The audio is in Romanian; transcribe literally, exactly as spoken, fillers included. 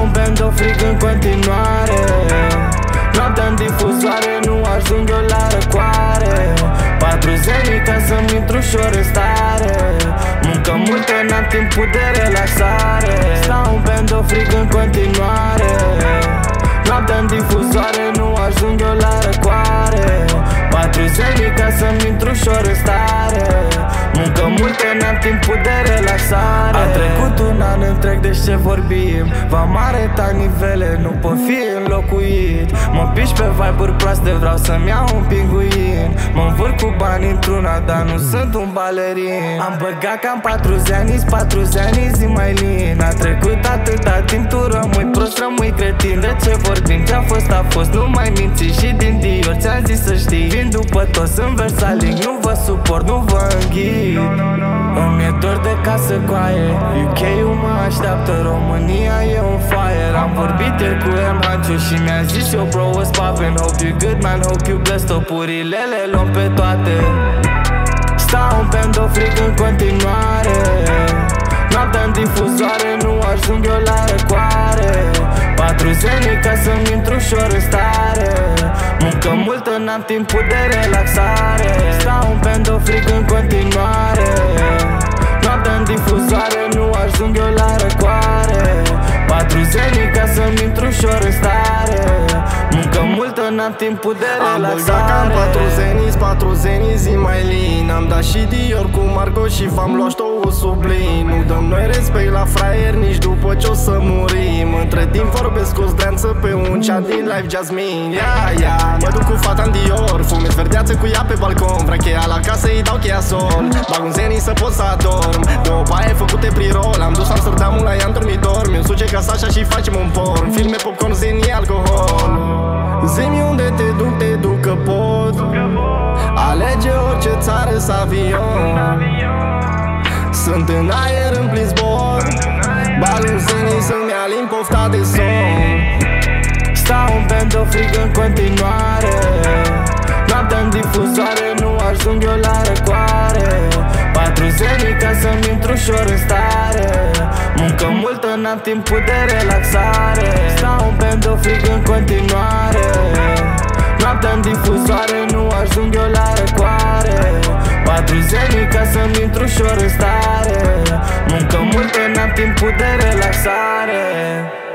un band, o frig în continuare. Noaptea în difuzoare, nu ajung eu la răcoare. Patru zeni ca să-mi intru ușor în stare. Muncă multă, n-am timpul de relaxare. Stau un band, o frig în continuare. Noaptea în difuzoare, nu ajung eu la răcoare. Patru zeni ca să-mi intru ușor în stare. Muncă multă, n-am timpul de relaxare. A trecut un an întreg, deci ce vorbim? V-am arătat nivele, nu pot fi înlocuit. Mă piși pe vibe-uri proaste, vreau să-mi iau un pinguin. Mă învârc cu bani într-una, dar nu sunt un balerin. Am băgat cam patru zeni, patru zeni, zi mai lin. A trecut atâta timp, tu rămâi prost, rămâi cretin. De ce vorbim? Ce-a fost, a fost, nu mai minți. Și din Dior ți-am zis să știi. Vin după toți, sunt versalinic, nu vă suport, nu vă înghit. Îmi e dor de casă coaie, U K-ul mă așteaptă, România e un fire. Am vorbit ieri cu M. Hanciu și mi-a zis eu, bro, what's poppin'? Hope you good, man, hope you blessed. Topurile le luăm pe toate. Stau un band, o frig în continuare. Noaptea în difuzoare, nu ajung eu la răcoare. Patru zeni ca să-mi intru ușor în stare. Muncă multă, n-am timpul de relaxare. Stau un band, o frig în continuare. Noaptea în difuzoare, nu ajung eu la răcoare. Patru zeni ca să-mi intru ușor în stare. Muncă multă, n-am timpul de relaxare. Am băgat cam patru zeni, patru zeni, zi mai lin. Am dat și Dior cu Marco și v-am luat ștou sublin. Nu dăm noi respect la fraier nici după ce o să murim. Între timp vorbesc cu zdreanță pe un chat din live Jasmine. Ia, ia, mă duc cu fata în Dior, fumez verdeață cu ea pe balcon. Vrea cheia la casă, îi dau cheia sol. Bag un zeni să pot să adorm. Două paie făcute pre-roll. Am dus Amsterdamul la ea în dormitor. Mi-o suge ca Sasha și facem un porn. Filme, popcorn, zeni, alcohol. Zi-mi unde te duc, te duc că pot. Alege orice țară să avion. Sunt în aer în plin zbor. Bag un zeni să-mi alin pofta de somn. Stau un band, o frig în continuare. Noaptea în difuzoare, nu ajung eu la răcoare. Patru zeni ca să-mi intru ușor în stare. Muncă multă, n-am timpul de relaxare. Stau un band, o frig în continuare. Noaptea în difuzoare, nu ajung eu la răcoare. Patru zeni ca să-mi intru ușor în stare. Muncă multă, n-am timpul de relaxare.